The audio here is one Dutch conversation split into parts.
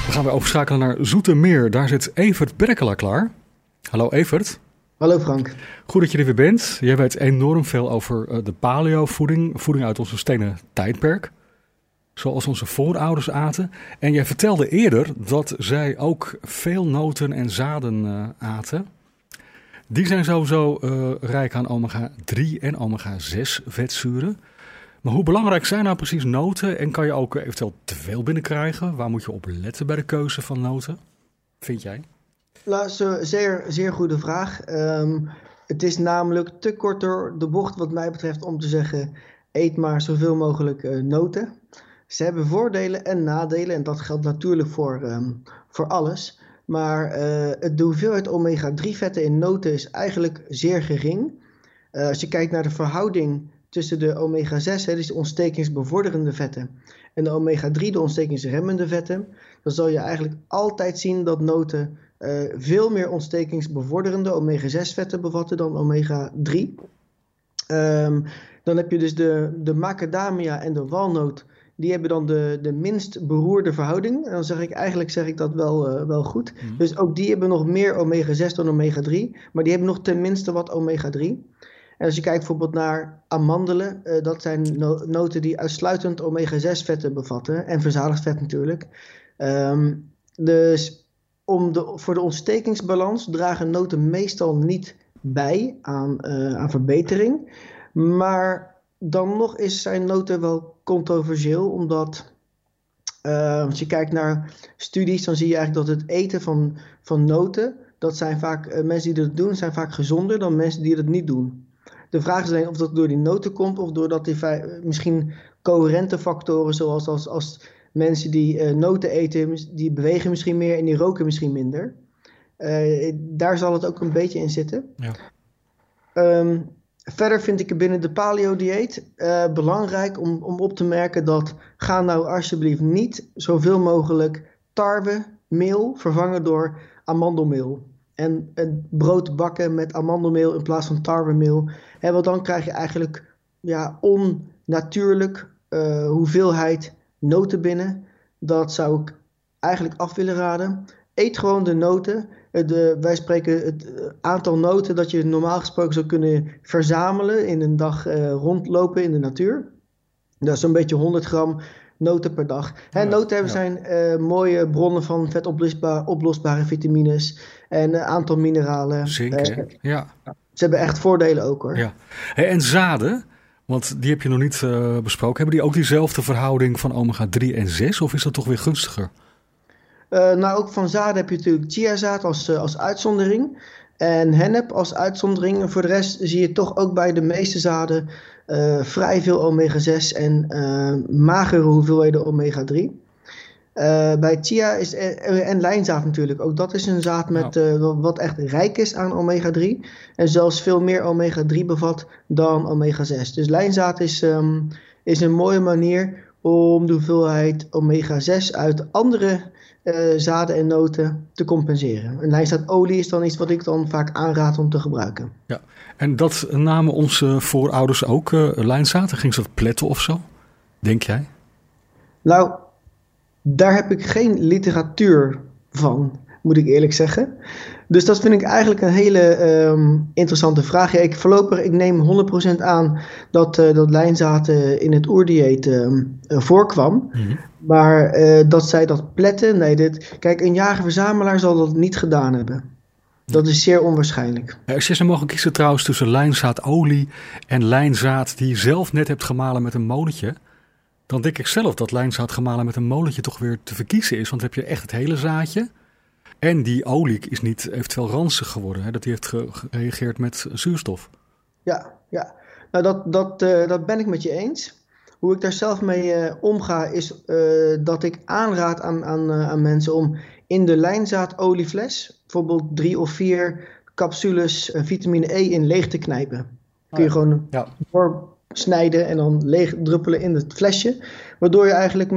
We gaan weer overschakelen naar Zoetermeer. Daar zit Evert Berkelaar klaar. Hallo Evert. Hallo Frank. Goed dat je er weer bent. Jij weet enorm veel over de paleo-voeding. Voeding uit onze stenen tijdperk. Zoals onze voorouders aten. En jij vertelde eerder dat zij ook veel noten en zaden aten. Die zijn sowieso rijk aan omega-3 en omega-6 vetzuren. Maar hoe belangrijk zijn nou precies noten? En kan je ook eventueel te veel binnenkrijgen? Waar moet je op letten bij de keuze van noten? Vind jij? Nou, zeer goede vraag. Het is namelijk te kort door de bocht wat mij betreft om te zeggen: eet maar zoveel mogelijk noten. Ze hebben voordelen en nadelen en dat geldt natuurlijk voor alles. Maar de hoeveelheid omega-3 vetten in noten is eigenlijk zeer gering. Als je kijkt naar de verhouding tussen de omega-6, dus de ontstekingsbevorderende vetten, en de omega-3, de ontstekingsremmende vetten, dan zal je eigenlijk altijd zien dat noten veel meer ontstekingsbevorderende omega-6 vetten bevatten dan omega-3. Dan heb je dus de macadamia en de walnoot. Die hebben dan de minst beroerde verhouding. En dan zeg ik dat wel goed. Dus ook die hebben nog meer omega-6 dan omega-3. Maar die hebben nog tenminste wat omega-3. En als je kijkt bijvoorbeeld naar amandelen. Dat zijn noten die uitsluitend omega-6 vetten bevatten. En verzadigd vet natuurlijk. Dus voor de ontstekingsbalans dragen noten meestal niet bij aan verbetering. Maar dan nog zijn noten wel controversieel, omdat als je kijkt naar studies, dan zie je eigenlijk dat het eten van noten, dat zijn vaak mensen die dat doen, zijn vaak gezonder dan mensen die dat niet doen. De vraag is alleen of dat door die noten komt of doordat die misschien coherente factoren, zoals als mensen die noten eten, die bewegen misschien meer en die roken misschien minder. Daar zal het ook een beetje in zitten. Ja. Verder vind ik het binnen de paleo-dieet belangrijk om op te merken dat ga nou alsjeblieft niet zoveel mogelijk tarwemeel vervangen door amandelmeel. En brood bakken met amandelmeel in plaats van tarwemeel. Want dan krijg je eigenlijk onnatuurlijk hoeveelheid noten binnen. Dat zou ik eigenlijk af willen raden. Eet gewoon de noten. Wij spreken het aantal noten dat je normaal gesproken zou kunnen verzamelen in een dag rondlopen in de natuur. Dat is zo'n beetje 100 gram noten per dag. Noten zijn mooie bronnen van vetoplosbare vitamines en een aantal mineralen. Zink, ja. Ze hebben echt voordelen ook hoor. Ja. En zaden, want die heb je nog niet besproken. Hebben die ook diezelfde verhouding van omega-3 en 6 of is dat toch weer gunstiger? Ook van zaden heb je natuurlijk chiazaad als uitzondering en hennep als uitzondering. En voor de rest zie je toch ook bij de meeste zaden vrij veel omega-6 en magere hoeveelheden omega-3. Bij chia en lijnzaad natuurlijk. Ook dat is een zaad met wat echt rijk is aan omega-3. En zelfs veel meer omega-3 bevat dan omega-6. Dus lijnzaad is een mooie manier om de hoeveelheid omega-6 uit andere zaden en noten te compenseren. En lijnzaadolie is dan iets wat ik dan vaak aanraad om te gebruiken. Ja, en dat namen onze voorouders ook, lijnzaad? Ging ze dat pletten of zo? Denk jij? Nou, daar heb ik geen literatuur van, moet ik eerlijk zeggen. Dus dat vind ik eigenlijk een hele interessante vraag. Ja, ik neem 100% aan dat lijnzaad in het oerdieet voorkwam. Mm-hmm. Maar dat zij dat pletten, kijk, een jager-verzamelaar zal dat niet gedaan hebben. Dat is zeer onwaarschijnlijk. Als je zou mogen kiezen trouwens tussen lijnzaadolie en lijnzaad die je zelf net hebt gemalen met een molentje, dan denk ik zelf dat lijnzaad gemalen met een molentje toch weer te verkiezen is. Want dan heb je echt het hele zaadje. En die olie is niet eventueel ransig geworden. Hè? Dat die heeft gereageerd met zuurstof. Ja. Nou, dat ben ik met je eens. Hoe ik daar zelf mee omga is dat ik aanraad aan mensen om in de lijnzaadoliefles bijvoorbeeld 3 of 4 capsules vitamine E in leeg te knijpen. Kun je gewoon doorsnijden en dan leeg druppelen in het flesje. Waardoor je eigenlijk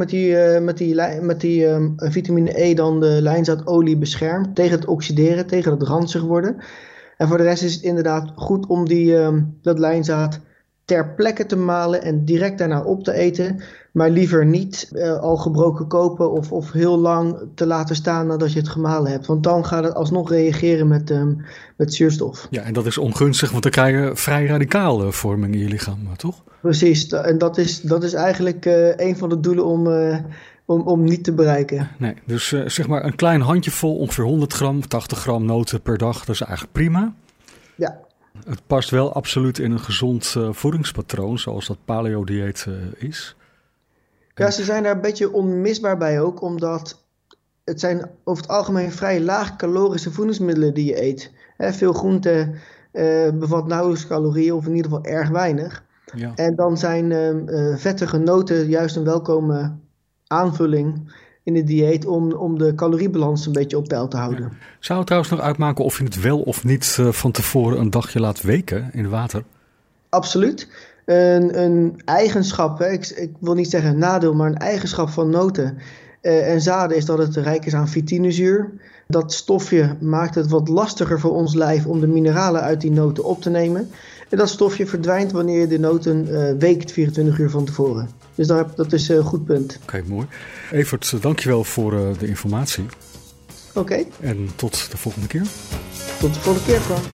met die vitamine E dan de lijnzaadolie beschermt tegen het oxideren, tegen het ranzig worden. En voor de rest is het inderdaad goed om dat lijnzaad ter plekke te malen en direct daarna op te eten. Maar liever niet al gebroken kopen of heel lang te laten staan nadat je het gemalen hebt. Want dan gaat het alsnog reageren met zuurstof. Ja, en dat is ongunstig, want dan krijg je vrij radicale vorming in je lichaam, toch? Precies, en dat is eigenlijk een van de doelen om niet te bereiken. Nee, dus zeg maar een klein handjevol, ongeveer 100 gram, 80 gram noten per dag, dat is eigenlijk prima. Ja. Het past wel absoluut in een gezond voedingspatroon, zoals dat paleo-dieet is. Ja, ze zijn daar een beetje onmisbaar bij ook, omdat het zijn over het algemeen vrij laag calorische voedingsmiddelen die je eet. Veel groente bevat nauwelijks calorieën of in ieder geval erg weinig. Ja. En dan zijn vettige noten juist een welkome aanvulling in het dieet om de caloriebalans een beetje op peil te houden. Ja. Zou het trouwens nog uitmaken of je het wel of niet van tevoren een dagje laat weken in water? Absoluut. Een eigenschap, ik wil niet zeggen een nadeel, maar een eigenschap van noten en zaden is dat het rijk is aan fytinezuur. Dat stofje maakt het wat lastiger voor ons lijf om de mineralen uit die noten op te nemen. En dat stofje verdwijnt wanneer je de noten weekt 24 uur van tevoren. Dus dat is een goed punt. Oké, mooi. Evert, dankjewel voor de informatie. Oké. En tot de volgende keer. Tot de volgende keer, Frank.